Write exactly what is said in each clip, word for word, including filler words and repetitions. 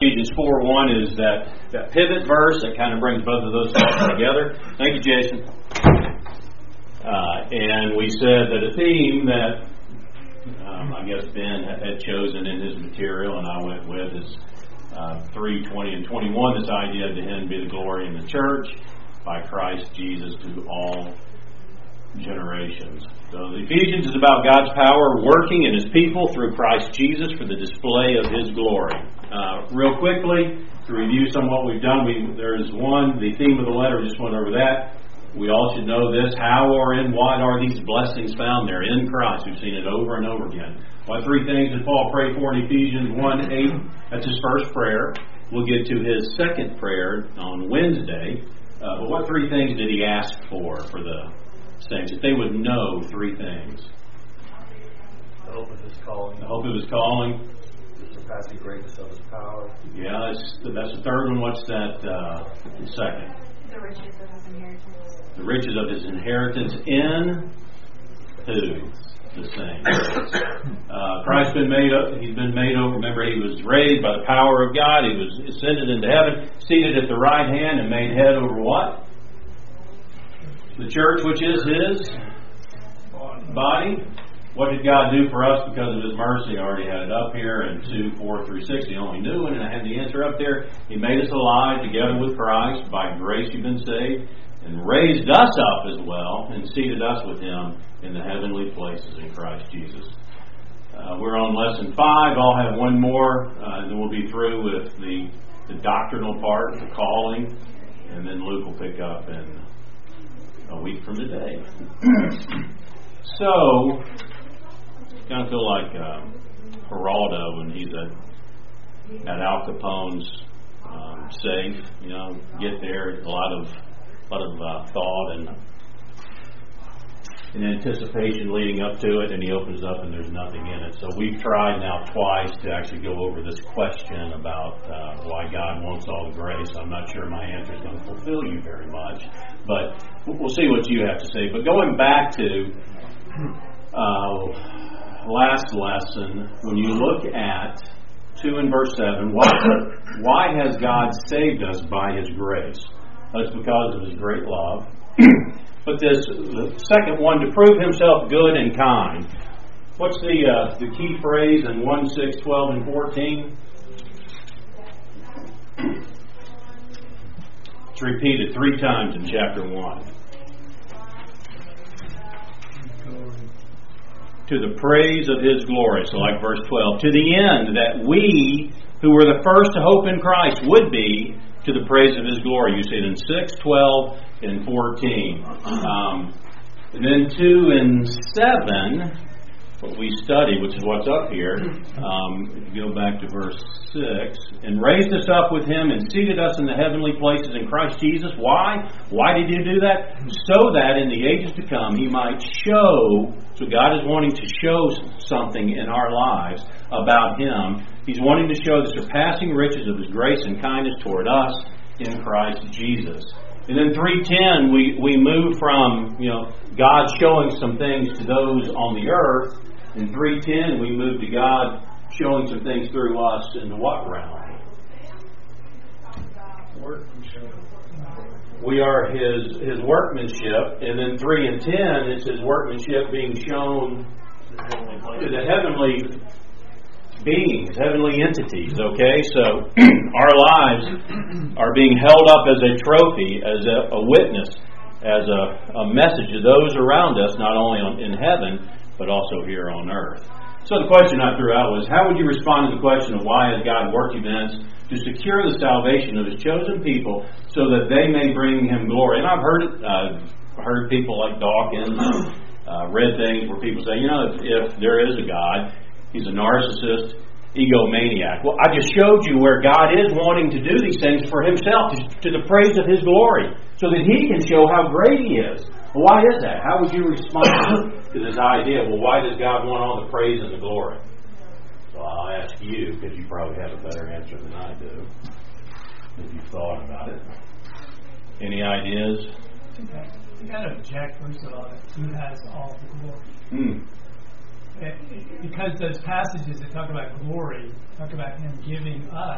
Ephesians four one is that, that pivot verse that kind of brings both of those thoughts together. Thank you, Jason. Uh, and we said that a theme that um, I guess Ben had chosen in his material, and I went with, is uh, three, twenty, and twenty-one. This idea, to him be the glory in the church by Christ Jesus to all generations. So the Ephesians is about God's power working in His people through Christ Jesus for the display of His glory. Uh, real quickly, to review some of what we've done, we, there's one, the theme of the letter, we just went over that. We all should know this. How or in what are these blessings found? They're in Christ. We've seen it over and over again. What three things did Paul pray for in Ephesians one eight? That's his first prayer. We'll get to his second prayer on Wednesday. Uh, but what three things did he ask for for the saints? That they would know three things. The hope of His calling. The hope of His calling. The surpassing greatness of His power. Yeah, that's, that's the third one. What's that uh, second? The riches of His inheritance. The riches of His inheritance in who? The saints. Uh, Christ's been made up. He's been made over. Remember, He was raised by the power of God. He was ascended into heaven, seated at the right hand, and made head over what? The church, which is His body. What did God do for us because of His mercy? I already had it up here in two, four through six. He only knew it, and I had the answer up there. He made us alive together with Christ. By grace you've been saved, and raised us up as well, and seated us with Him in the heavenly places in Christ Jesus. Uh, we're on lesson five. I'll have one more, uh, and then we'll be through with the, the doctrinal part, the calling, and then Luke will pick up in a week from today. So, kind of feel like um, Geraldo when he's at, at Al Capone's um, safe. You know, get there, a lot of lot of uh, thought and, and anticipation leading up to it, and he opens up and there's nothing in it. So we've tried now twice to actually go over this question about uh, why God wants all the grace. I'm not sure my answer is going to fulfill you very much, but we'll see what you have to say. But going back to uh, last lesson, when you look at two and verse seven, why, why has God saved us by His grace? That's because of His great love. But this, the second one, to prove Himself good and kind. What's the uh, the key phrase in one, six, twelve, and fourteen? It's repeated three times in chapter one. To the praise of His glory. So like verse twelve. To the end that we, who were the first to hope in Christ, would be to the praise of His glory. You see it in six, twelve, and fourteen. Um, and then two and seven, what we study, which is what's up here. Um, if you go back to verse six. And raised us up with Him and seated us in the heavenly places in Christ Jesus. Why? Why did He do that? So that in the ages to come He might show. So God is wanting to show something in our lives about Him. He's wanting to show the surpassing riches of His grace and kindness toward us in Christ Jesus. And then three ten, we, we move from, you know, God showing some things to those on the earth. In three ten, we move to God showing some things through us in the what realm? We are His His workmanship. And then three and ten, it's His workmanship being shown to the heavenly beings, heavenly entities, okay? So our lives are being held up as a trophy, as a, a witness, as a, a message to those around us, not only on, in heaven, but also here on earth. So the question I threw out was, how would you respond to the question of why has God worked events to secure the salvation of His chosen people so that they may bring Him glory? And I've heard it, uh, heard people like Dawkins, uh, read things where people say, you know, if, if there is a God, He's a narcissist, egomaniac. Well, I just showed you where God is wanting to do these things for Himself, to, to the praise of His glory, so that He can show how great He is. Well, why is that? How would you respond to this idea? Well, why does God want all the praise and the glory? So I'll ask you, because you probably have a better answer than I do, if you've thought about it. Any ideas? You got to object, first of all, who has all the glory. Hmm. Because those passages that talk about glory talk about Him giving us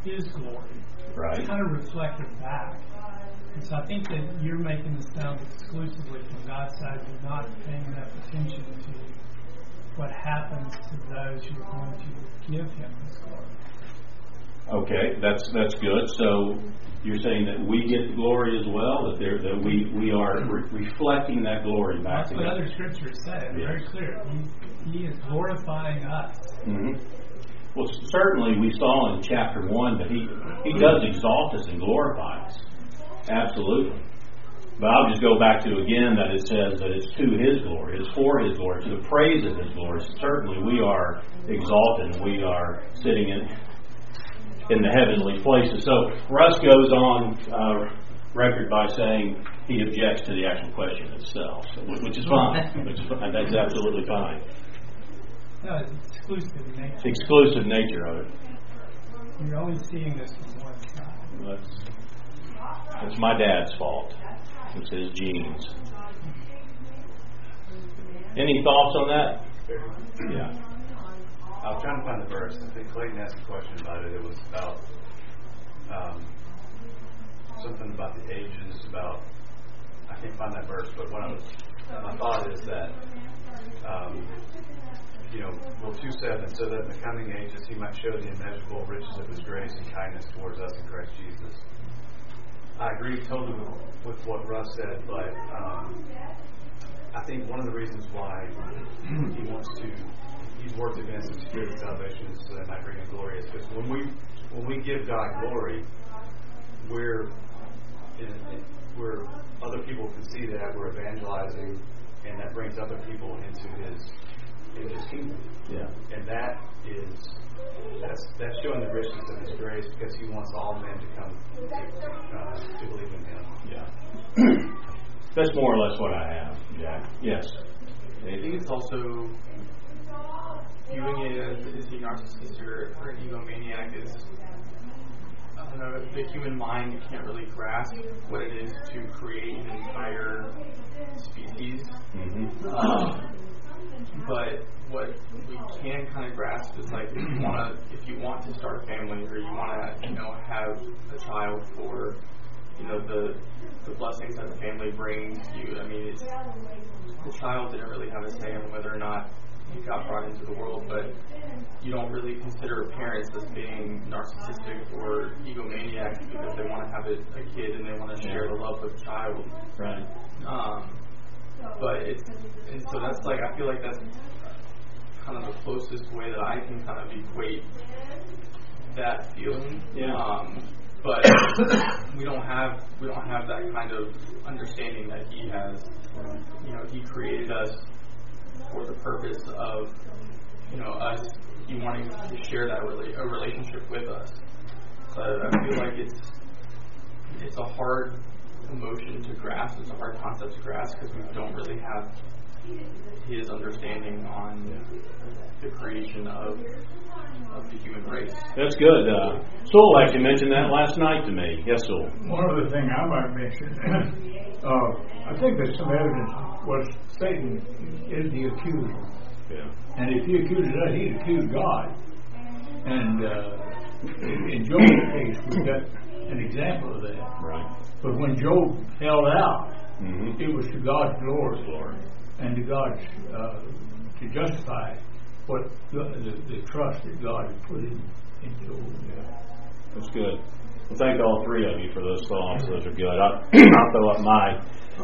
His glory. Right. It's kind of reflected back. And so I think that you're making this sound exclusively from God's side. You're not paying enough attention to what happens to those who are going to give Him His glory. Okay, that's that's good. So you're saying that we get glory as well, that there that we we are re- reflecting that glory back That's to what God. other scriptures say. Yes. Very clear. He, he is glorifying us. Mm-hmm. Well, certainly we saw in chapter one that he he does exalt us and glorify us. Absolutely. But I'll just go back to again that it says that it's to His glory, it's for His glory, to the praise of His glory. So certainly we are exalted and we are sitting in in the heavenly places. So Russ goes on uh, record by saying he objects to the actual question itself, so, which is fine. Which is fine. That's absolutely fine. No, it's exclusive nature. The exclusive nature of it. You're only seeing this from one side. That's, that's my dad's fault. It's his genes. Any thoughts on that? Yeah. I was trying to find the verse. I think Clayton asked a question about it. It was about um, something about the ages. About I can't find that verse, but what I was, my thought is that um, you know, well, two seven. So that in the coming ages He might show the immeasurable riches of His grace and kindness towards us in Christ Jesus. I agree totally with, with what Russ said, but um, I think one of the reasons why He wants to. He's worked against the spirit of salvation so that might bring Him glory. Is because when we when we give God glory, we're in, in, we're other people can see that we're evangelizing, and that brings other people into His into His kingdom. Yeah. And that is that's that's showing the riches of His grace because He wants all men to come uh, to believe in Him. Yeah. That's more or less what I have, Jack. Yes. I think it's also viewing it as is he narcissist or, or an egomaniac is, I don't know, the human mind can't really grasp what it is to create an entire species. Mm-hmm. Um, but what we can kind of grasp is like if you want to, if you want to start a family or you want to, you know, have a child for, you know, the the blessings that the family brings you. I mean, it's, the child didn't really have a say on whether or not he got brought into the world, but you don't really consider parents as being narcissistic or egomaniacs because they want to have a, a kid and they want to share the love with the child. Right. Um, but it's, and so that's like, I feel like that's kind of the closest way that I can kind of equate that feeling. Yeah. Um, but we don't have we don't have that kind of understanding that he has. You know, he created us for the purpose of, you know, us, he wanting to share that rela- a relationship with us. So I feel like it's it's a hard emotion to grasp. It's a hard concept to grasp because we don't really have his understanding on the creation of of the human race. That's good. Uh, Soul actually mentioned that last night to me. Yes, Soul. One other thing I might mention, uh, I think there's some evidence was Satan is the accuser. Yeah. And if he accuses us, he's accused God. And uh, in, in Job's case, we've got an example of that. Right. But when Job held out, Mm-hmm. it was to God's glory, Glory. and to God's uh, to justify what the, the, the trust that God had put in, in Job. Yeah. That's good. Well, thank all three of you for those thoughts. Those are good. I'll, I'll throw up my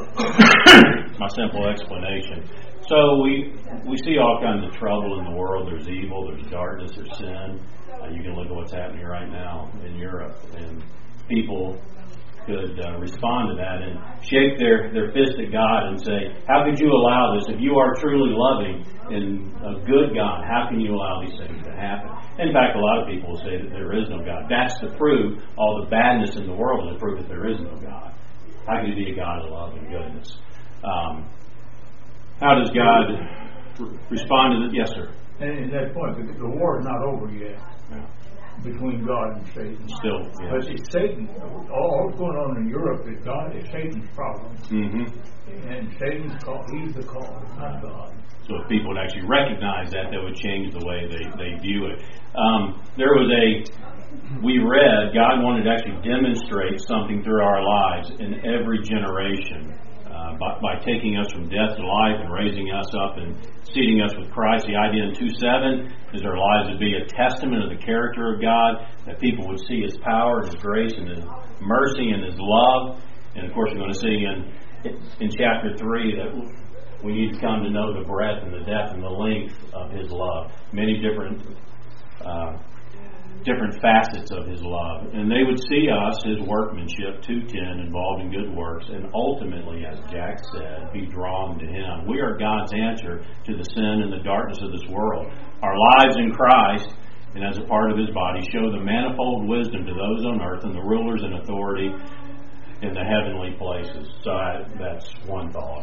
my simple explanation. So we we see all kinds of trouble in the world. There's evil, there's darkness, there's sin. Uh, you can look at what's happening right now in Europe, and people could uh, respond to that and shake their, their fist at God and say, how could you allow this? If you are truly loving and a good God, how can you allow these things to happen? In fact, a lot of people will say that there is no God. That's to prove all the badness in the world is to prove that there is no God. How can you be a God of love and goodness? Um, how does God re- respond to that? Yes, sir. And at that point, the, the war is not over yet. Yeah. Between God and Satan. Still, yes. But it's Satan. All what's going on in Europe is God is Satan's problem. Mm-hmm. And Satan's cause, he's the cause, not God. So if people would actually recognize that, that would change the way they, they view it. Um, there was a we read, God wanted to actually demonstrate something through our lives in every generation uh, by, by taking us from death to life and raising us up and seating us with Christ. The idea in two seven is our lives would be a testament of the character of God, that people would see His power, His grace, and His mercy, and His love. And of course, we're going to see in in chapter three that we need to come to know the breadth and the depth and the length of His love. Many different uh, different facets of His love. And they would see us, His workmanship, two ten, involved in good works, and ultimately, as Jack said, be drawn to Him. We are God's answer to the sin and the darkness of this world. Our lives in Christ, and as a part of His body, show the manifold wisdom to those on earth and the rulers and authority in the heavenly places. So I, that's one thought.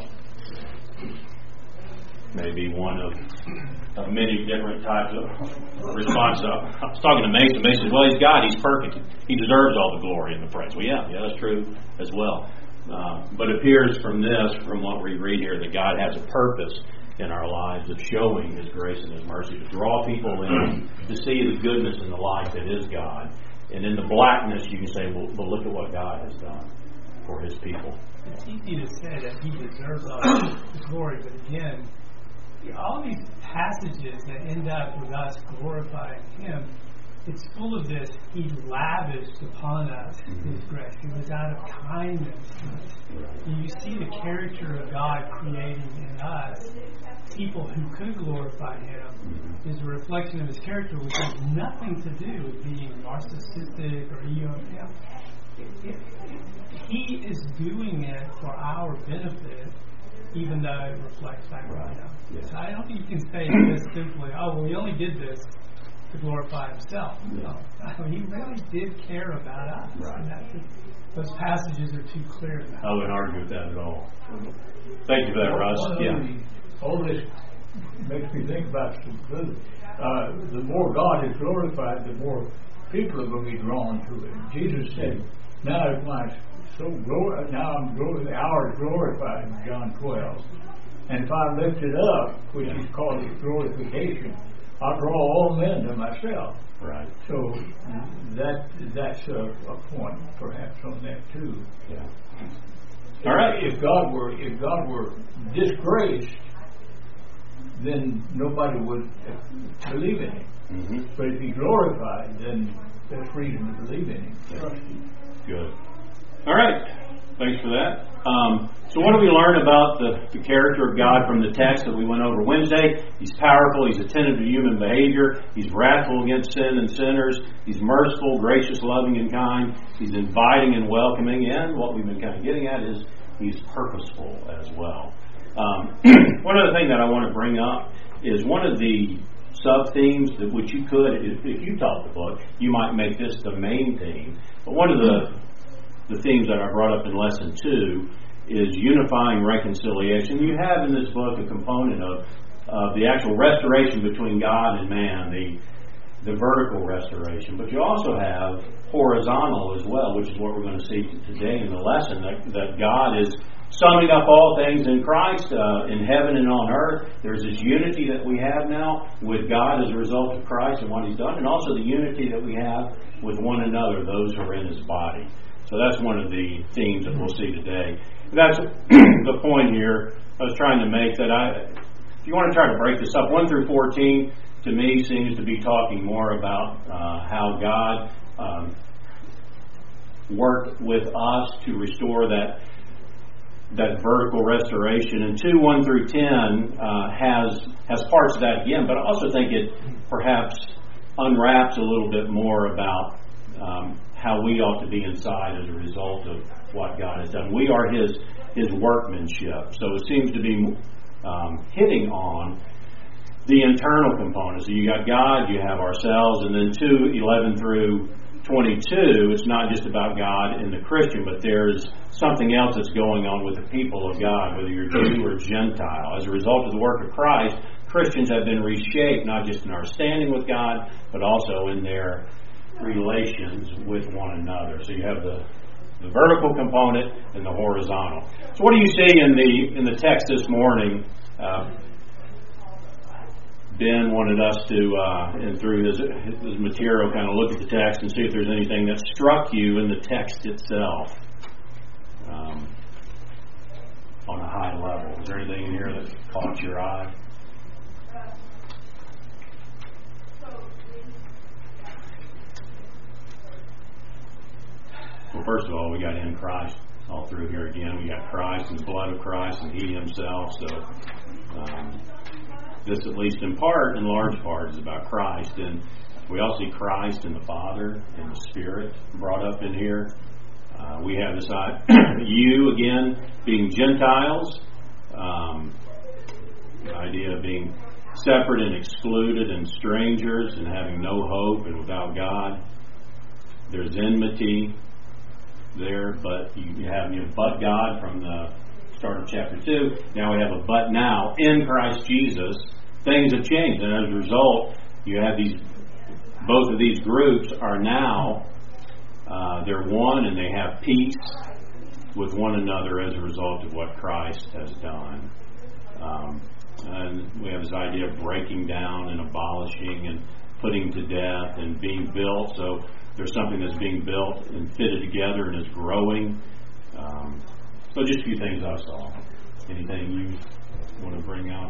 Maybe one of, of many different types of responses. I was talking to Mason. Mason said, well, He's God. He's perfect. He deserves all the glory and the praise. Well, yeah, yeah, that's true as well. Uh, but it appears from this, from what we read here, that God has a purpose in our lives of showing His grace and His mercy, to draw people in, to see the goodness in the light that is God. And in the blackness, you can say, well, well look at what God has done for His people. It's easy to say that He deserves all the glory, but again, all these passages that end up with us glorifying Him, it's full of this. He lavished upon us His grace. He was out of kindness to us. And you see the character of God creating in us people who could glorify Him is a reflection of His character, which has nothing to do with being narcissistic or ego. You know, it, it, it, he is doing it for our benefit, even though it reflects back on Him. Yeah. So I don't think you can say this simply, oh, well, He only did this to glorify Himself. No. I mean, He really did care about us. Right. And that's just, those passages are too clear. I wouldn't argue with that at all. Thank you for that, Russ. Well, Yeah. All this makes me think about some truth. Uh, the more God is glorified, the more people are going to be drawn to it. Jesus said, now is my so glor- now I'm glor- the hour is glorified in John twelve. And if I lift it up, which Yeah. is called His glorification, I'll draw all men to myself. Right. So that that's a, a point perhaps on that too. Yeah. All right. If God were if God were disgraced, then nobody would believe in Him. Mm-hmm. But if He glorified, then there's reason to believe in Him. Trust Him. Good. All right. Thanks for that. Um, so what do we learn about the, the character of God from the text that we went over Wednesday? He's powerful. He's attentive to human behavior. He's wrathful against sin and sinners. He's merciful, gracious, loving, and kind. He's inviting and welcoming. And what we've been kind of getting at is He's purposeful as well. Um, one other thing that I want to bring up is one of the sub-themes that which you could, if, if you taught the book, you might make this the main theme. But one of the the themes that I brought up in lesson two is unifying reconciliation. You have in this book a component of, of the actual restoration between God and man, the the vertical restoration. But you also have horizontal as well, which is what we're going to see today in the lesson, that, that God is summing up all things in Christ, uh, in heaven and on earth. There's this unity that we have now with God as a result of Christ and what He's done, and also the unity that we have with one another, those who are in His body. So that's one of the themes that we'll see today. That's the point here I was trying to make, that I, if you want to try to break this up, one through fourteen to me seems to be talking more about uh, how God um, worked with us to restore that that vertical restoration, and two, one through ten uh, has has parts of that again, but I also think it perhaps unwraps a little bit more about um, how we ought to be inside as a result of what God has done. We are His His workmanship, so it seems to be um, hitting on the internal components. So you got God, you have ourselves, and then two, eleven through twenty-two, it's not just about God and the Christian, but there's something else that's going on with the people of God, whether you're Jew or Gentile. As a result of the work of Christ, Christians have been reshaped, not just in our standing with God, but also in their relations with one another. So you have the, the vertical component and the horizontal. So what do you see in the in the text this morning? Uh, Ben wanted us to, uh, and through his, his material, kind of look at the text and see if there's anything that struck you in the text itself um, on a high level. Is there anything in here that caught your eye? Well, first of all, we got in Christ all through here again. We got Christ and the blood of Christ and He Himself. So um, this, at least in part, in large part, is about Christ. And we all see Christ and the Father and the Spirit brought up in here. Uh, we have this you, again, being Gentiles. Um, the idea of being separate and excluded and strangers and having no hope and without God. There's enmity there, but you have you know, but God from the start of chapter two. Now we have a but now in Christ Jesus. Things have changed, and as a result, you have these. Both of these groups are now uh, they're one, and they have peace with one another as a result of what Christ has done. Um, and we have this idea of breaking down and abolishing and putting to death and being built. So there's something that's being built and fitted together and is growing. Um, so just a few things I saw. Anything you want to bring out?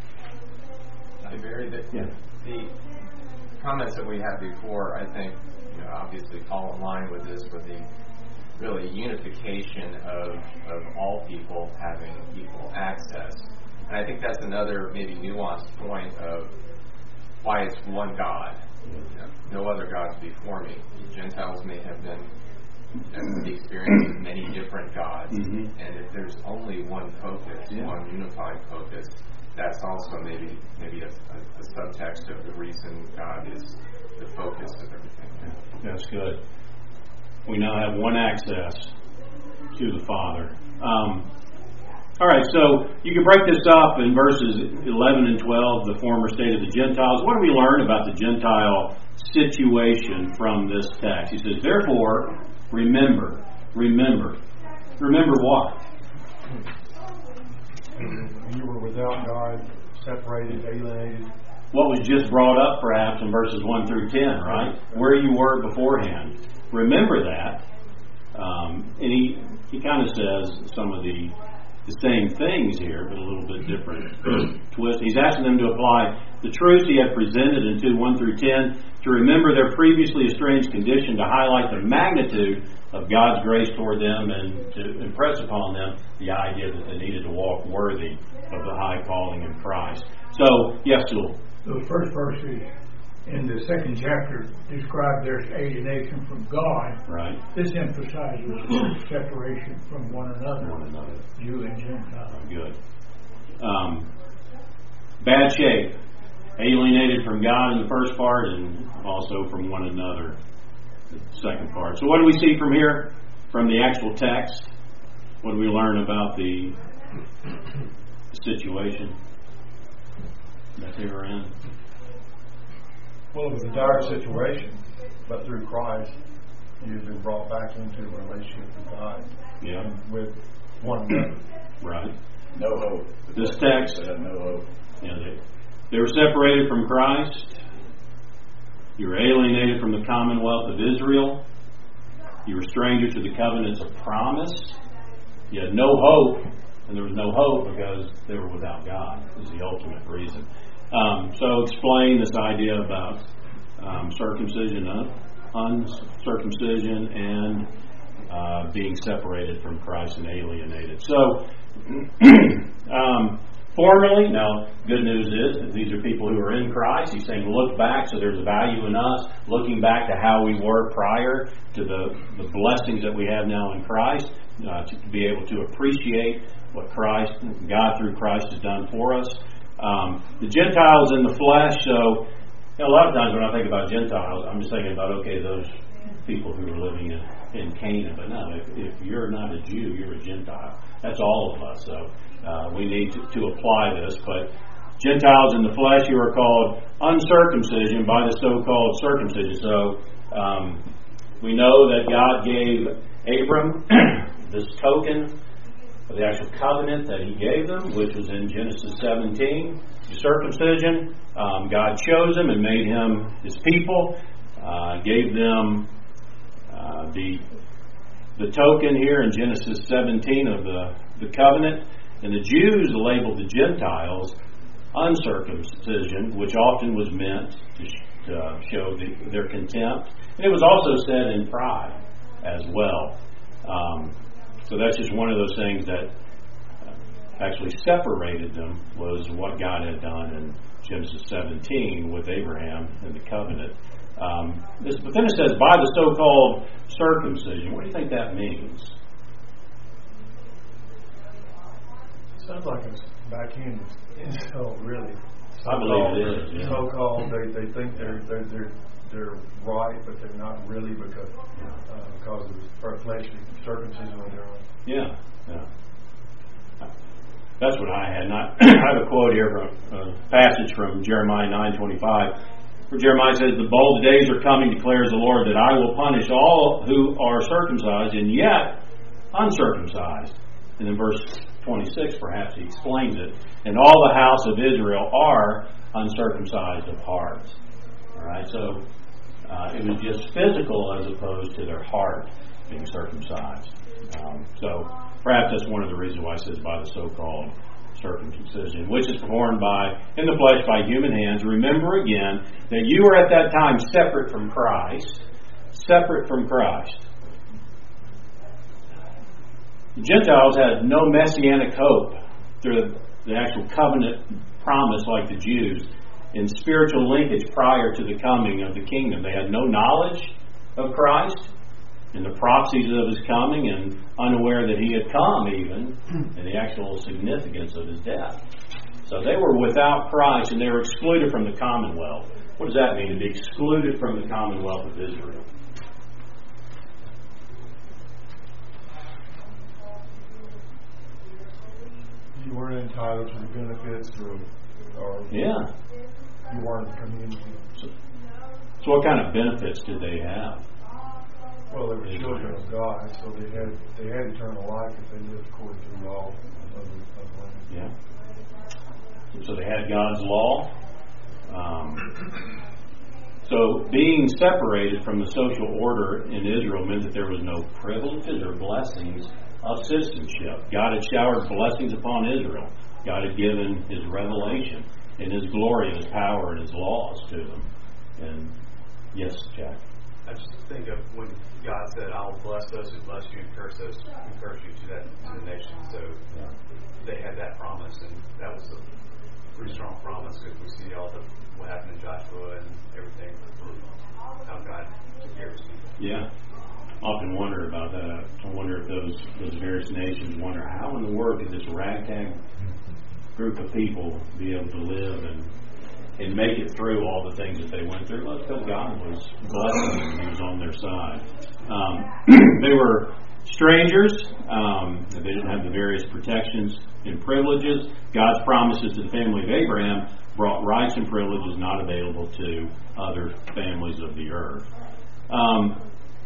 Hey, Barry, the, yeah. the comments that we had before, I think, you know, obviously fall in line with this, with the really unification of, of all people having equal access. And I think that's another maybe nuanced point of why it's one God. You know, no other gods before me. The Gentiles may have been the experience of many different gods, mm-hmm. and if there's only one focus, yeah. one unified focus, that's also maybe maybe a, a, a subtext of the reason God is the focus of everything. Yeah. That's good. We now have one access to the Father. Um, all right, so you can break this up in verses eleven and twelve, the former state of the Gentiles. What do we learn about the Gentile situation from this text? He says, therefore, remember, remember. Remember what? You were without God, separated, alienated. What was just brought up, perhaps, in verses one through ten, right? Where you were beforehand. Remember that. Um, and he, he kind of says some of the the same things here, but a little bit different twist. He's asking them to apply the truths he had presented in two, one through ten, to remember their previously estranged condition, to highlight the magnitude of God's grace toward them, and to impress upon them the idea that they needed to walk worthy of the high calling in Christ. So, yes, Sewell. The first verses in the second chapter describe their alienation from God. Right. This emphasizes separation from one another, one another. Jew and Gentile. Good. Um, bad shape. Alienated from God in the first part, and also from one another the second part. So what do we see from here? From the actual text? What do we learn about the situation that they were in? Well, it was a dire situation, but through Christ, you've been brought back into a relationship with God. Yeah. And with one another. Right. No hope. This text. They had no hope. Yeah, they, they were separated from Christ. You were alienated from the commonwealth of Israel. You were strangers to the covenants of promise. You had no hope, and there was no hope because they were without God. Is the ultimate reason. Um, so explain this idea about um, circumcision, uh, uncircumcision, and uh, being separated from Christ and alienated. So, um, formally, now, good news is that these are people who are in Christ. He's saying look back, so there's a value in us looking back to how we were prior to the, the blessings that we have now in Christ, uh, to be able to appreciate what Christ, God through Christ has done for us. Um, the Gentiles in the flesh, so you know, a lot of times when I think about Gentiles, I'm just thinking about, okay, those people who are living in, in Canaan. But no, if, if you're not a Jew, you're a Gentile. That's all of us. So uh, we need to, to apply this. But Gentiles in the flesh, you are called uncircumcision by the so-called circumcision. So um, we know that God gave Abram this token of the actual covenant that he gave them, which was in Genesis seventeen. circumcision. Um, God chose him and made him his people, uh, gave them uh, the the token here in Genesis seventeen of the, the covenant. And the Jews labeled the Gentiles uncircumcision, which often was meant to, to show the, their contempt. And it was also said in pride as well. Um, so that's just one of those things that actually separated them, was what God had done in Genesis seventeen with Abraham and the covenant. Um, this, but then it says, by the so-called circumcision. What do you think that means? Sounds like it's back in insult, really. I believe it is. Yeah. So-called, they, they think they're, they're they're they're right, but they're not really because uh, because of the fleshly circumcision of their own. Yeah, yeah. That's what I had. Not I have a quote here from a passage from Jeremiah nine twenty-five, where Jeremiah says, "The bold days are coming, declares the Lord, that I will punish all who are circumcised and yet uncircumcised." And in verse twenty-six, perhaps he explains it. "And all the house of Israel are uncircumcised of heart." All right, so uh, it was just physical as opposed to their heart being circumcised. Um, so perhaps that's one of the reasons why it says by the so-called circumcision, which is performed by in the flesh by human hands. Remember again that you were at that time separate from Christ, separate from Christ. The Gentiles had no messianic hope through the actual covenant promise like the Jews in spiritual linkage prior to the coming of the kingdom. They had no knowledge of Christ and the prophecies of his coming, and unaware that he had come even, and the actual significance of his death. So they were without Christ, and they were excluded from the commonwealth. What does that mean, to be excluded from the commonwealth of Israel? You weren't entitled to the benefits, or, or yeah, you weren't community. So, so what kind of benefits did they have? Well, they were children of God, so they had they had eternal life if they lived according to the law of the of land. Yeah. So they had God's law. Um, so being separated from the social order in Israel meant that there was no privileges or blessings of citizenship. God had showered blessings upon Israel. God had given his revelation and his glory and his power and his laws to them. And yes, Jack. I just think of when God said, "I will bless those who bless you and curse those who curse you," to that to the nation. So yeah. They had that promise, and that was a pretty strong promise, because we see all the what happened in Joshua and everything, how God took care of his people. Yeah. Often wonder about that. I wonder if those those various nations wonder how in the world could this ragtag group of people be able to live and and make it through all the things that they went through. Well, it's because God was blessing them and he was on their side. Um, they were strangers. Um, they didn't have the various protections and privileges. God's promises to the family of Abraham brought rights and privileges not available to other families of the earth. Um,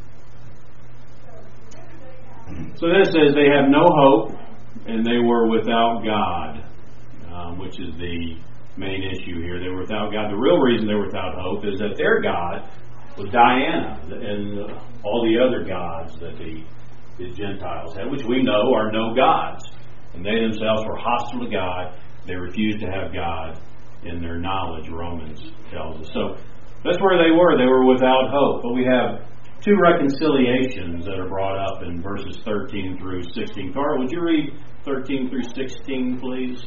so this says they have no hope and they were without God, um, which is the main issue here. They were without God. The real reason they were without hope is that their God was Diana and all the other gods that the, the Gentiles had, which we know are no gods. And they themselves were hostile to God. They refused to have God in their knowledge, Romans tells us. So that's where they were. They were without hope. But we have two reconciliations that are brought up in verses thirteen through sixteen. Carl, would you read thirteen through sixteen, please?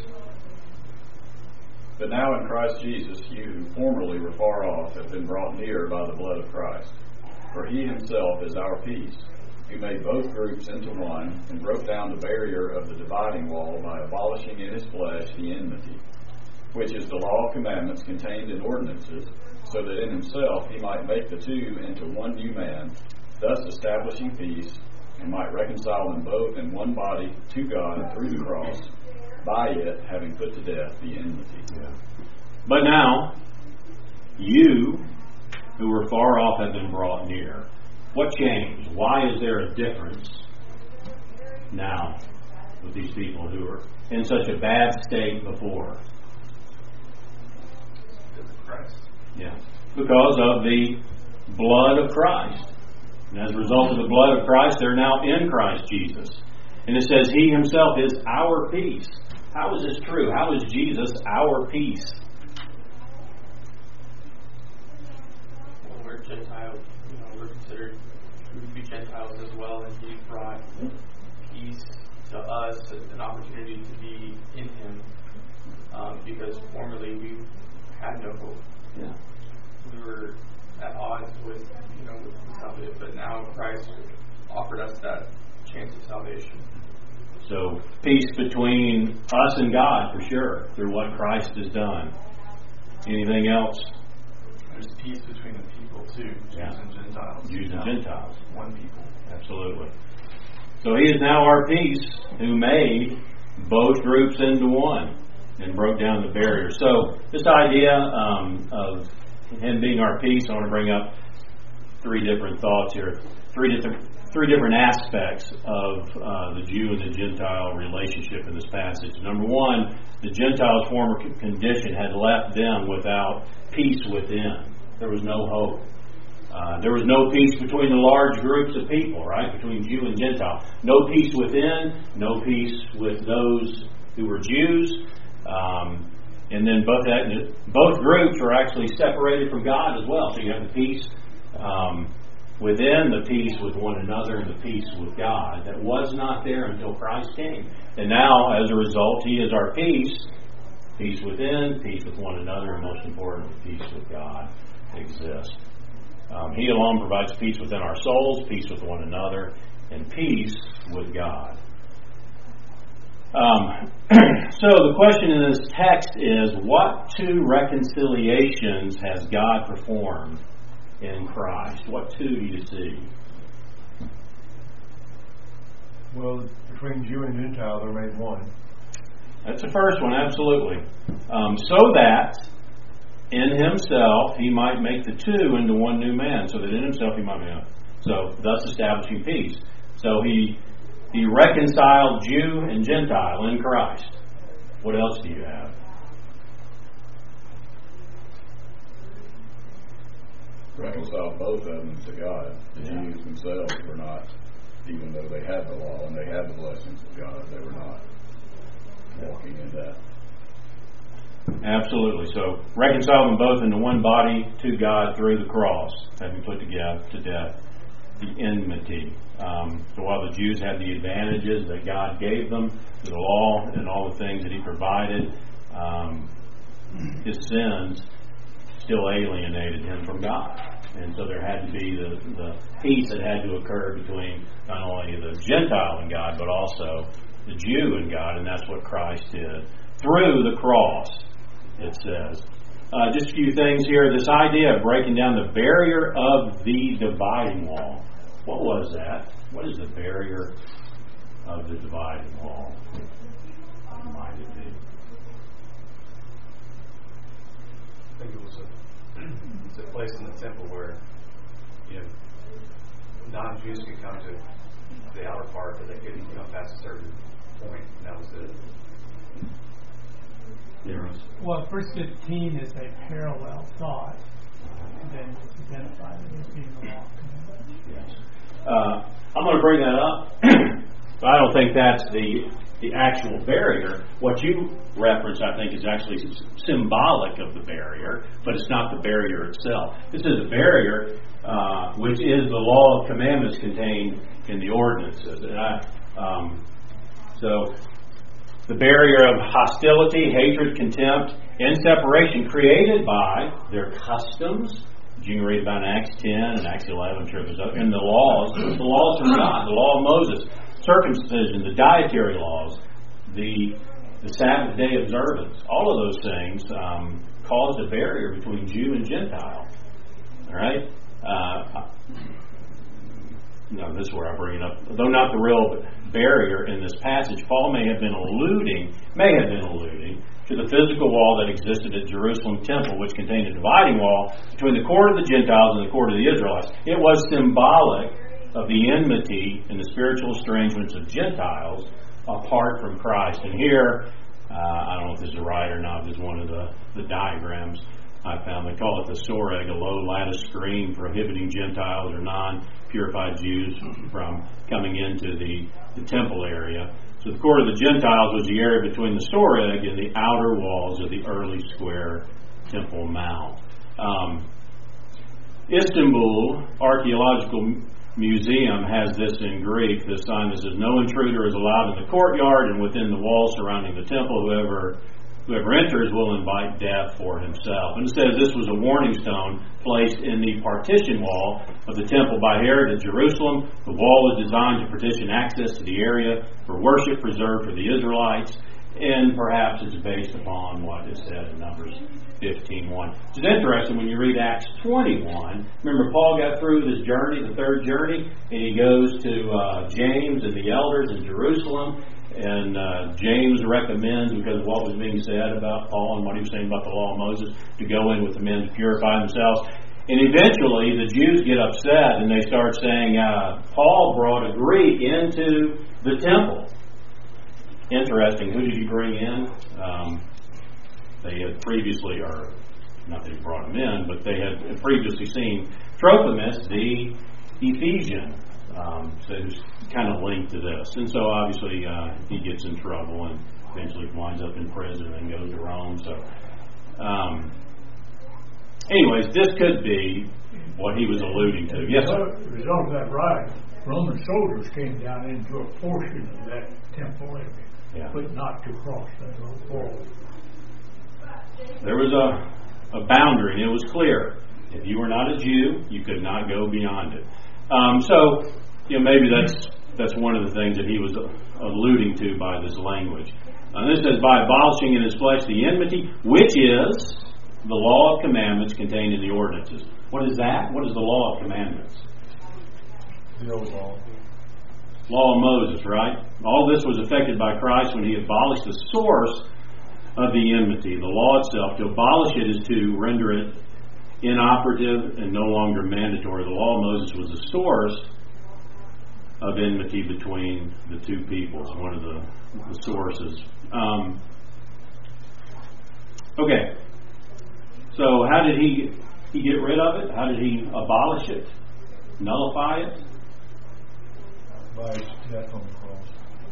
But now in Christ Jesus, you who formerly were far off have been brought near by the blood of Christ. For he himself is our peace, who made both groups into one, and broke down the barrier of the dividing wall by abolishing in his flesh the enmity, which is the law of commandments contained in ordinances, so that in himself he might make the two into one new man, thus establishing peace, and might reconcile them both in one body to God through the cross, by it having put to death the enmity. Yeah. But now, you who were far off have been brought near. What changed? Why is there a difference now with these people who were in such a bad state before? Christ. Yeah. Because of the blood of Christ. And as a result of the blood of Christ, they're now in Christ Jesus. And it says He Himself is our peace. How is this true? How is Jesus our peace? Well, we're Gentiles, you know, we're considered to be Gentiles as well, and He brought peace to us, an opportunity to be in Him, um, because formerly we had no hope. Yeah. We were at odds with, you know, with salvation, but now Christ offered us that chance of salvation. So, peace between us and God, for sure, through what Christ has done. Anything else? There's peace between the people, too. Jews Yeah. and Gentiles. Jews and Gentiles. One people. Absolutely. So He is now our peace, who made both groups into one and broke down the barrier. So, this idea um, of Him being our peace, I want to bring up three different thoughts here. Three different Three different aspects of uh, the Jew and the Gentile relationship in this passage. Number one, the Gentiles' former condition had left them without peace within. There was no hope. Uh, there was no peace between the large groups of people, right? Between Jew and Gentile. No peace within, no peace with those who were Jews. Um, and then both that, both groups were actually separated from God as well. So you have the peace um, within, the peace with one another, and the peace with God that was not there until Christ came. And now, as a result, He is our peace. Peace within, peace with one another, and most importantly, peace with God exists. Um, he alone provides peace within our souls, peace with one another, and peace with God. Um, so the question in this text is, what two reconciliations has God performed in Christ? What two do you see? Well, between Jew and Gentile, they're made one. That's the first one, absolutely. Um, so that in Himself He might make the two into one new man, so that in Himself He might be one. So, thus establishing peace. So He He reconciled Jew and Gentile in Christ. What else do you have? Reconciled both of them to God. The Yeah. Jews themselves were not, even though they had the law and they had the blessings of God, they were not walking in that. Absolutely. So reconcile them both into one body to God through the cross, having put together to death the enmity. Um, so while the Jews had the advantages that God gave them, the law and all the things that He provided, um, His sins still alienated Him from God. And so there had to be the, the peace that had to occur between not only the Gentile and God, but also the Jew and God, and that's what Christ did. Through the cross, it says. Uh, just a few things here. This idea of breaking down the barrier of the dividing wall. What was that? What is the barrier of the dividing wall? What might it be? I think it was a, it's a place in the temple where, you know, non-Jews could come to the outer part, but they couldn't come past a certain point, and that was it. Yes. Well, verse fifteen is a parallel thought, then it's identified as being the law. Yes. Uh, I'm going to bring that up, but I don't think that's the the actual barrier. What you reference, I think, is actually symbolic of the barrier, but it's not the barrier itself. This is a barrier, uh, which is the law of commandments contained in the ordinances. And I, um, so, the barrier of hostility, hatred, contempt, and separation created by their customs. You can read about in Acts ten and Acts eleven, I'm sure there's other, and the laws, the laws from God, the law of Moses, circumcision, the dietary laws, the the Sabbath day observance, all of those things um, caused a barrier between Jew and Gentile. All right? Uh, no, this is where I bring it up. Though not the real barrier in this passage, Paul may have been alluding, may have been alluding to the physical wall that existed at Jerusalem temple, which contained a dividing wall between the court of the Gentiles and the court of the Israelites. It was symbolic of the enmity and the spiritual estrangements of Gentiles apart from Christ. And here, uh, I don't know if this is right or not, this is one of the, the diagrams. I found. They call it the soreg, a low lattice screen prohibiting Gentiles or non-purified Jews from coming into the, the temple area. So the court of the Gentiles was the area between the soreg and the outer walls of the early square Temple Mount. Um, Istanbul Archaeological Museum has this in Greek, this sign that says, "No intruder is allowed in the courtyard, and within the walls surrounding the temple, whoever whoever enters will invite death for himself." And it says this was a warning stone placed in the partition wall of the temple by Herod at Jerusalem. The wall was designed to partition access to the area for worship preserved for the Israelites, and perhaps it's based upon what is said in Numbers fifteen one. It's interesting when you read Acts twenty-one. Remember, Paul got through this journey, the third journey, and he goes to uh, James and the elders in Jerusalem. And uh, James recommends, because of what was being said about Paul and what he was saying about the law of Moses, to go in with the men to purify themselves. And eventually the Jews get upset and they start saying, uh, Paul brought a Greek into the temple. Interesting. Who did you bring in? Um, they had previously, or not that he brought him in, but they had previously seen Trophimus, the Ephesian. Um, so it's kind of linked to this. And so obviously uh, he gets in trouble and eventually winds up in prison and goes to Rome. So um, anyways, this could be what he was alluding to. Yes, sir? As a result of that riot, Roman soldiers came down into a portion of that temple area, yeah. but not to cross that wall. There was a, a boundary, and it was clear. If you were not a Jew, you could not go beyond it. Um, so, you know, maybe that's that's one of the things that he was alluding to by this language. Uh, this says, by abolishing in his flesh the enmity, which is the law of commandments contained in the ordinances. What is that? What is the law of commandments? The old law. Law of Moses, right? All this was affected by Christ when he abolished the source of the enmity, the law itself. To abolish it is to render it inoperative and no longer mandatory. The law of Moses was the source of enmity between the two peoples, one of the, the sources. Um, okay, so how did he he get rid of it? How did he abolish it? Nullify it? By his death on the cross.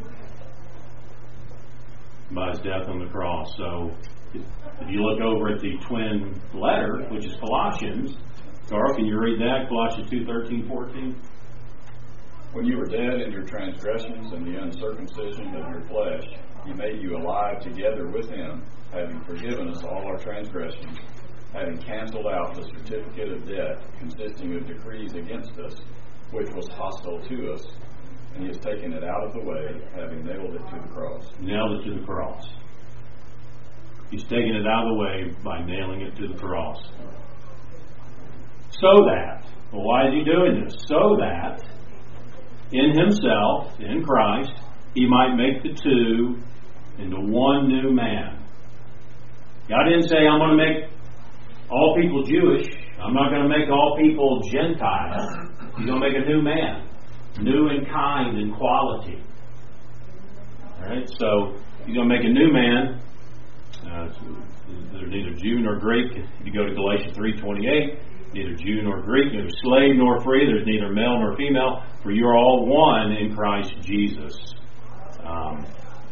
By his death on the cross. So if you look over at the twin letter, which is Colossians, Carl, can you read that? Colossians two, thirteen, fourteen. When you were dead in your transgressions and the uncircumcision of your flesh, he made you alive together with him, having forgiven us all our transgressions, having canceled out the certificate of debt consisting of decrees against us, which was hostile to us, and he has taken it out of the way, having nailed it to the cross. Nailed it to the cross. He's taken it out of the way by nailing it to the cross. So that, well, why is he doing this? So that in himself, in Christ, he might make the two into one new man. God didn't say, I'm going to make all people Jewish. I'm not going to make all people Gentiles. He's going to make a new man. New in kind and quality. Alright, so he's going to make a new man. Uh, there's neither Jew nor Greek. If you go to Galatians three twenty-eight, neither Jew nor Greek, neither slave nor free, there's neither male nor female, for you are all one in Christ Jesus. Um,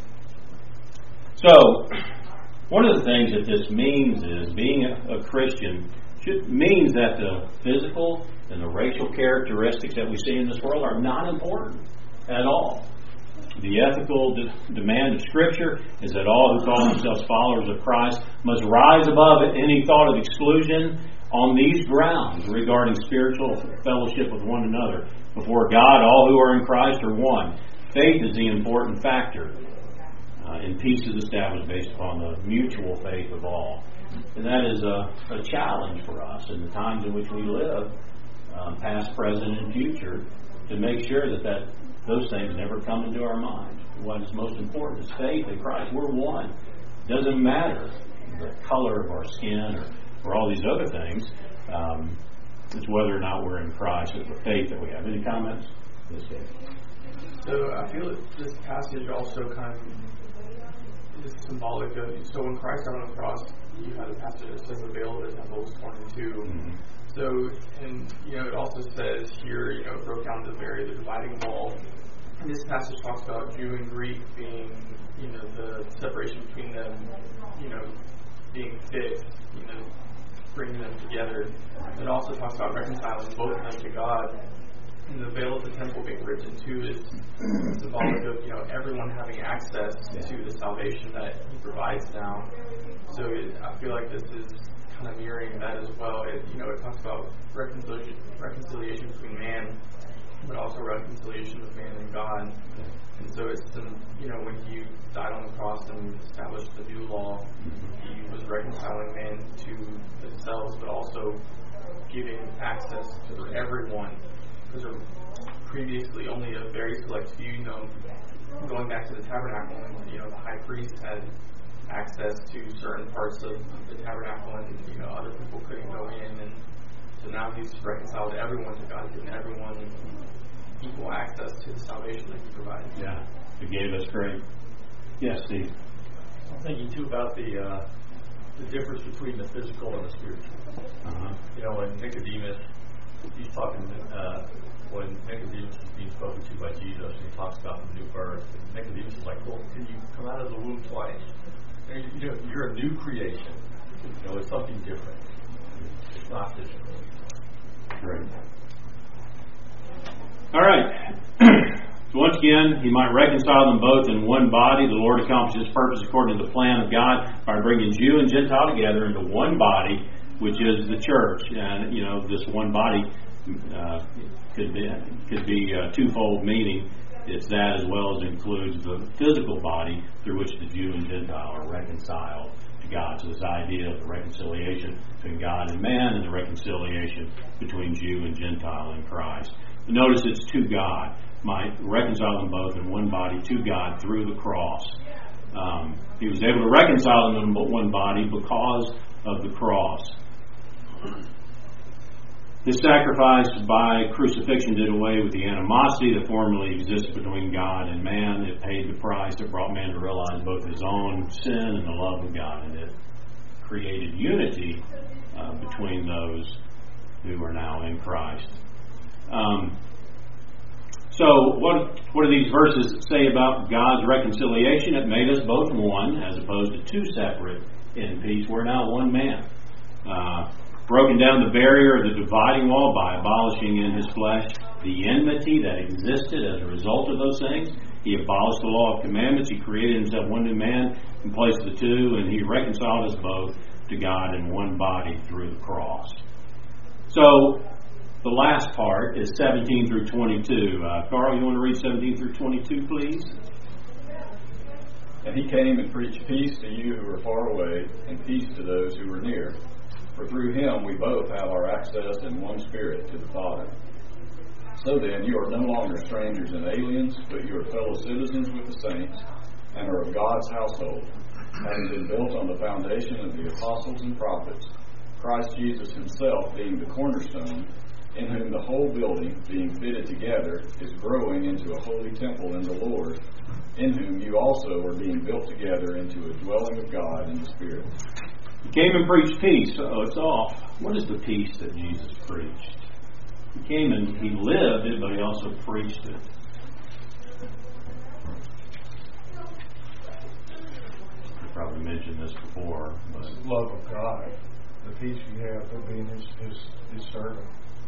so, one of the things that this means is being a, a Christian should, means that the physical and the racial characteristics that we see in this world are not important at all. The ethical de- demand of Scripture is that all who call themselves followers of Christ must rise above any thought of exclusion on these grounds regarding spiritual fellowship with one another. Before God, all who are in Christ are one. Faith is the important factor. Uh, and peace is established based upon the mutual faith of all. And that is a, a challenge for us in the times in which we live, uh, past, present, and future, to make sure that, that those things never come into our mind. What is most important is faith in Christ. We're one. It doesn't matter the color of our skin or, or all these other things. Um, it's whether or not we're in Christ. It's the faith that we have. Any comments? Yes, Dave. So I feel that this passage also kind of is symbolic of, so when Christ died on the cross, you have the passage that says the veil of the temple was torn in two. Mm-hmm. So, and you know, it also says here, you know, it broke down the barrier, the dividing wall. And this passage talks about Jew and Greek being, you know, the separation between them, you know, being fixed, you know, bringing them together. It also talks about reconciling both of them to God. And the veil of the temple being ripped in two is symbolic of, you know, everyone having access to the salvation that He provides now. So it, I feel like this is kind of mirroring that as well. It, you know, it talks about reconciliation, reconciliation between man, but also reconciliation with man and God. And so it's, the, you know, when He died on the cross and established the new law, He was reconciling man to themselves, but also giving access to everyone. Because there were previously only a very select few, you know, going back to the tabernacle, and, you know, the high priest had access to certain parts of the tabernacle, and, you know, other people couldn't go in. And so now He's reconciled everyone to God, giving everyone equal access to the salvation that He provided. Yeah, He gave us great. Yes, Steve. I'm thinking too about the uh, the difference between the physical and the spiritual. Uh-huh. You know, when Nicodemus, he's talking uh, when Nicodemus is being spoken to by Jesus, and he talks about the new birth. And Nicodemus is like, "Well, can you come out of the womb twice? You know, you're a new creation. You know, it's something different. It's not physical." Great. All right. So once again, He might reconcile them both in one body. The Lord accomplishes His purpose according to the plan of God by bringing Jew and Gentile together into one body, which is the church. And, you know, this one body uh, could be, could be a twofold meaning. It's that as well as includes the physical body through which the Jew and Gentile are reconciled to God. So this idea of the reconciliation between God and man, and the reconciliation between Jew and Gentile in Christ. But notice it's to God. Might reconcile them both in one body to God through the cross. Um, he was able to reconcile them in one body because of the cross. His sacrifice by crucifixion did away with the animosity that formerly existed between God and man. It paid the price. It brought man to realize both his own sin and the love of God, and it created unity uh, between those who are now in Christ. Um, so what, what do these verses say about God's reconciliation? It made us both one, as opposed to two separate in peace. We're now one man. Uh, broken down the barrier of the dividing wall by abolishing in His flesh the enmity that existed as a result of those things. He abolished the law of commandments. He created Himself one new man in place of the two, and He reconciled us both to God in one body through the cross. So the last part is seventeen through twenty-two. Uh, Carl, you want to read seventeen through twenty-two, please? And He came and preached peace to you who are far away, and peace to those who are near. For through Him we both have our access in one Spirit to the Father. So then, you are no longer strangers and aliens, but you are fellow citizens with the saints, and are of God's household, having been built on the foundation of the apostles and prophets, Christ Jesus Himself being the cornerstone, in whom the whole building, being fitted together, is growing into a holy temple in the Lord, in whom you also are being built together into a dwelling of God in the Spirit. He came and preached peace. Oh, it's off. What is the peace that Jesus preached? He came and He lived it, but He also preached it. I probably mentioned this before. But the love of God, the peace you have for being His, his, his servant.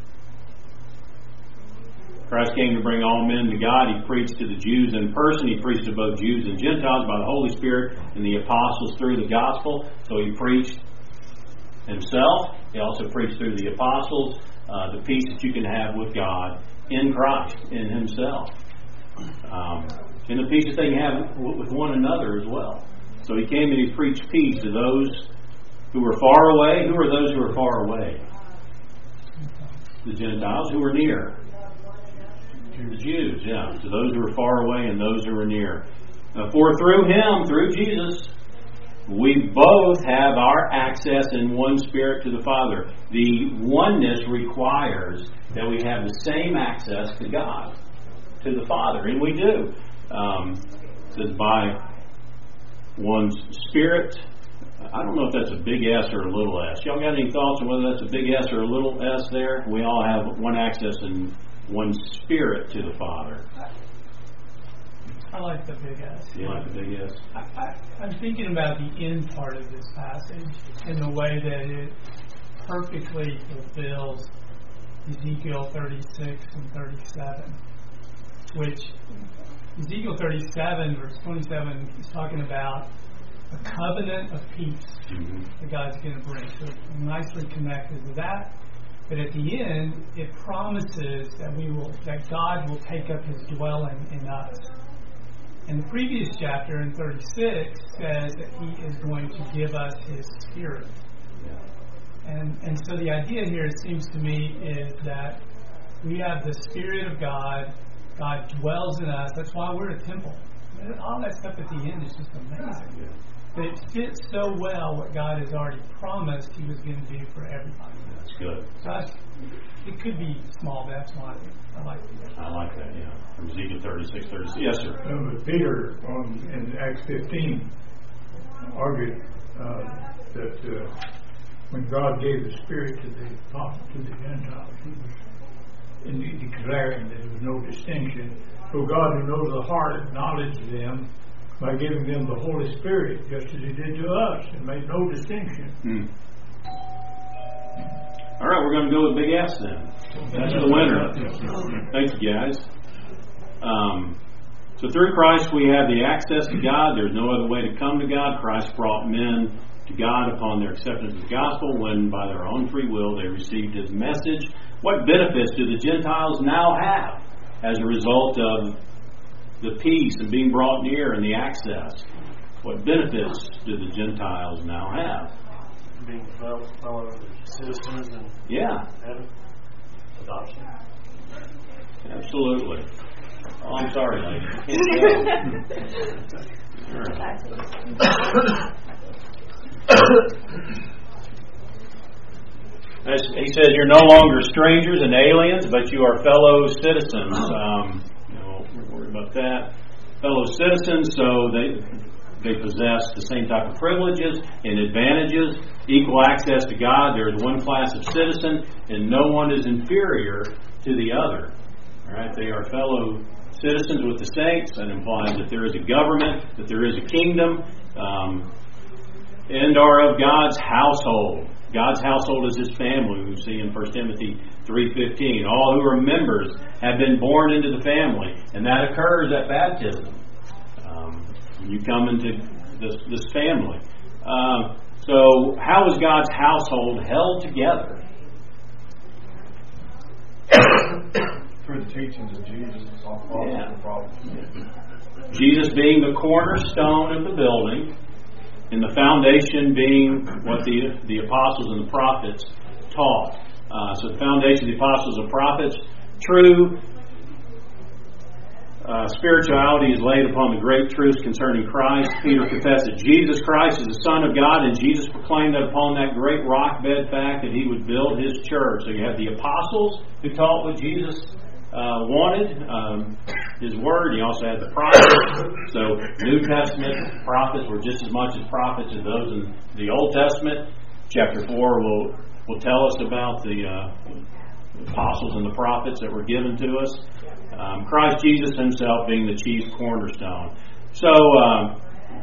Christ came to bring all men to God. He preached to the Jews in person. He preached to both Jews and Gentiles by the Holy Spirit and the apostles through the gospel. So He preached Himself. He also preached through the apostles uh, the peace that you can have with God in Christ, in Himself. Um, and the peace that they can have with one another as well. So He came and He preached peace to those who were far away. Who are those who are far away? The Gentiles. Who are near? The Jews, yeah. To those who are far away and those who are near. Uh, for through Him, through Jesus, we both have our access in one Spirit to the Father. The oneness requires that we have the same access to God, to the Father, and we do. Um, it says by one Spirit, I don't know if that's a big S or a little S. Y'all got any thoughts on whether that's a big S or a little S there? We all have one access and one spirit to the Father. I like the big S. You like the big S? I, I, I'm thinking about the end part of this passage in the way that it perfectly fulfills Ezekiel thirty-six and thirty-seven, which Ezekiel thirty-seven, verse twenty-seven, is talking about a covenant of peace Mm-hmm. that God's going to bring. So it's nicely connected to that. But at the end, it promises that we will, that God will take up His dwelling in us. And the previous chapter in thirty-six says that He is going to give us His Spirit. And and so the idea here, it seems to me, is that we have the Spirit of God. God dwells in us. That's why we're a temple. And all that stuff at the end is just amazing. Yeah. But it fits so well what God has already promised He was going to do for everybody. That's good. So I, it could be small, but that's why I like it. I like that, yeah. From Ezekiel thirty-six, thirty-six. Yes, sir. Uh, Peter on, in Acts fifteen argued uh, that uh, when God gave the Spirit to the apostles, to the Gentiles, He was indeed declaring that there was no distinction. For God, who knows the heart, acknowledged them by giving them the Holy Spirit, just as He did to us, and made no distinction. Hmm. All right, we're going to go with big S then. That's the winner. Thank you, guys. Um, so through Christ we have the access to God. There's no other way to come to God. Christ brought men to God upon their acceptance of the gospel when by their own free will they received His message. What benefits do the Gentiles now have as a result of the peace and being brought near and the access? What benefits do the Gentiles now have? Being fellow, fellow citizens and Yeah, heaven, adoption. absolutely. Oh, I'm sorry, lady. I can't tell. All right. As he says, you're no longer strangers and aliens, but you are fellow citizens. Um, you know, we're worried about that. Fellow citizens, so they they possess the same type of privileges and advantages, equal access to God. There is one class of citizen, and no one is inferior to the other. All right, they are fellow citizens with the saints. That implies that there is a government, that there is a kingdom, um, and are of God's household. God's household is His family. We see in First Timothy three fifteen. All who are members have been born into the family, and that occurs at baptism. Um, you come into this, this family. Uh, so, how is God's household held together? Through the teachings of Jesus, it's all problem Yeah. the problem. Jesus being the cornerstone of the building, and the foundation being what the the apostles and the prophets taught. Uh, so the foundation of the apostles and prophets, true uh, spirituality is laid upon the great truths concerning Christ. Peter confessed that Jesus Christ is the Son of God, and Jesus proclaimed that upon that great rock bed fact that He would build His church. So you have the apostles who taught what Jesus Uh, wanted, um, His Word. He also had the prophets. So New Testament prophets were just as much as prophets as those in the Old Testament. Chapter four will will tell us about the uh, apostles and the prophets that were given to us. Um, Christ Jesus Himself being the chief cornerstone. So, um,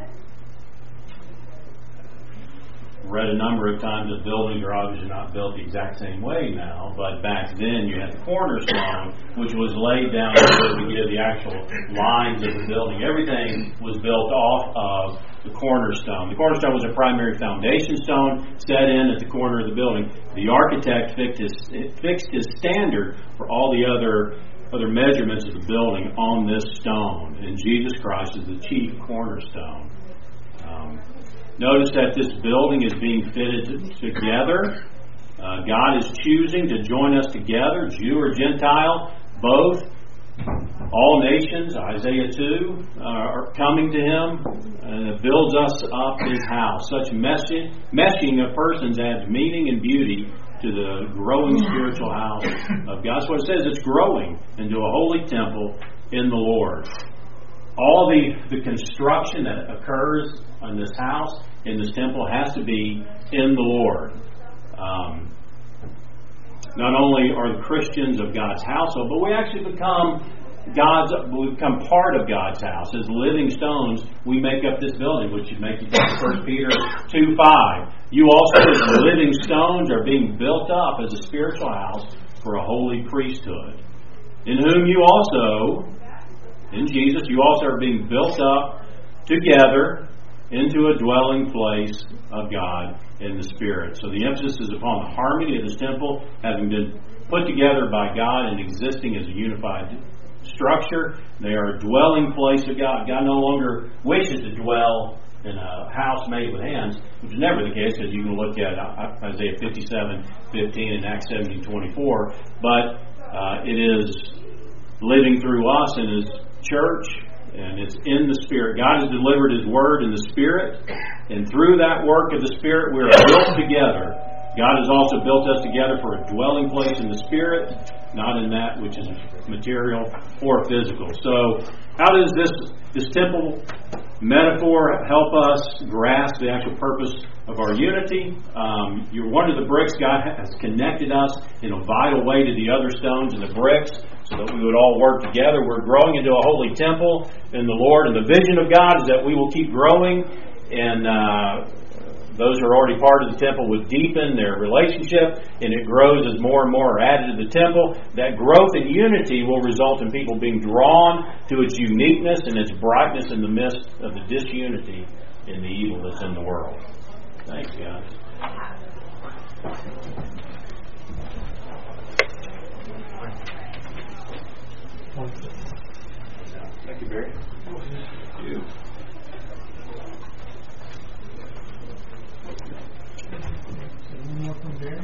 read a number of times that buildings are obviously not built the exact same way now, but back then you had the cornerstone, which was laid down to give the actual lines of the building. Everything was built off of the cornerstone. The cornerstone was a primary foundation stone set in at the corner of the building. The architect fixed his, fixed his standard for all the other other measurements of the building on this stone, and Jesus Christ is the chief cornerstone. Um, Notice that this building is being fitted together. Uh, God is choosing to join us together, Jew or Gentile, both. All nations, Isaiah two, uh, are coming to Him, and it builds us up His house. Such meshing, meshing of persons adds meaning and beauty to the growing spiritual house of God. That's what it says. It's growing into a holy temple in the Lord. all the, the construction that occurs in this house, in this temple, has to be in the Lord. Um, not only are the Christians of God's household, but we actually become God's. We become part of God's house. As living stones, we make up this building, which would make you think of First Peter two five. You also, as living stones, are being built up as a spiritual house for a holy priesthood, in whom you also, in Jesus, you also are being built up together into a dwelling place of God in the Spirit. So the emphasis is upon the harmony of this temple, having been put together by God and existing as a unified structure. They are a dwelling place of God. God no longer wishes to dwell in a house made with hands, which is never the case, because you can look at Isaiah fifty-seven fifteen and Acts seventeen twenty-four. But uh, it is living through us in His church, and it's in the Spirit. God has delivered His Word in the Spirit, and through that work of the Spirit, we are built together. God has also built us together for a dwelling place in the Spirit, not in that which is material or physical. So, how does this this temple metaphor help us grasp the actual purpose of our unity? Um, you're one of the bricks. God has connected us in a vital way to the other stones and the bricks, so that we would all work together. We're growing into a holy temple in the Lord, and the vision of God is that we will keep growing, and uh, those who are already part of the temple would deepen their relationship, and it grows as more and more are added to the temple. That growth in unity will result in people being drawn to its uniqueness and its brightness in the midst of the disunity and the evil that's in the world. Thanks, guys. Thank you, Barry. Thank you. One more from Barry.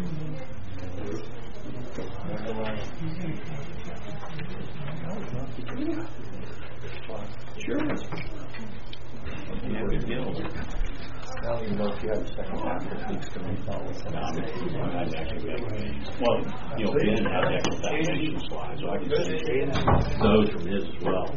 Sure. Yeah, good deal. I don't even know if you have a second chapter. It's going to follow us. Well, you know, Ben had actual foundation slides, so I can see those from his as well.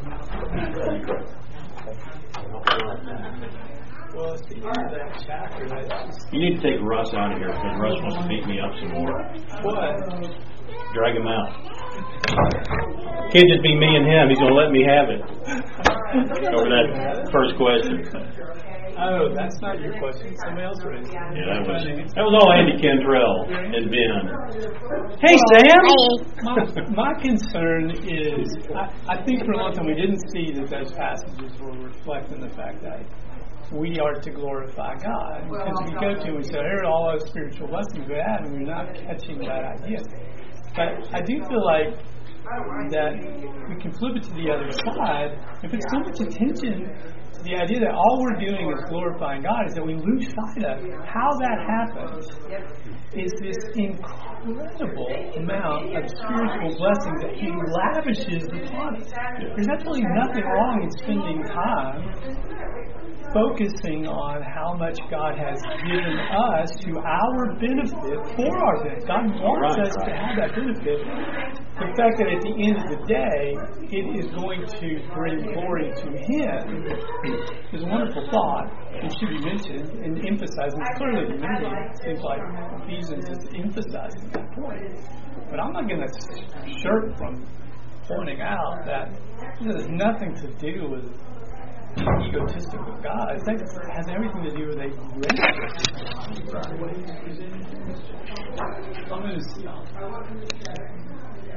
Well, it's the end of that chapter. You need to take Russ out of here, because Russ wants to beat me up some more. What? Drag him out. Can't just be me and him. He's going to let me have it. Over that first question. Oh, that's not your question. Somebody else raised it. Yeah, that was that was all Andy Cantrell and Ben. Hey, Sam. My, my concern is, I, I think for a long time we didn't see that those passages were reflecting the fact that we are to glorify God. Because we go to and we say, here are all those spiritual blessings we have, and we're not catching that idea. But I do feel like that we can flip it to the other side. If it's so much attention to the idea that all we're doing is glorifying God, is that we lose sight of how that happens is this incredible amount of spiritual blessings that He lavishes upon us. There's absolutely nothing wrong in spending time focusing on how much God has given us to our benefit, for our benefit. God wants right, us right. to have that benefit. The fact that at the end of the day, it is going to bring glory to Him is a wonderful thought. It should be mentioned and emphasized. And clearly, to me, it seems like Ephesians is emphasizing that point. But I'm not going to shirk from pointing out that this has nothing to do with egotistical God. It has everything to do with a gracious God. I'm going to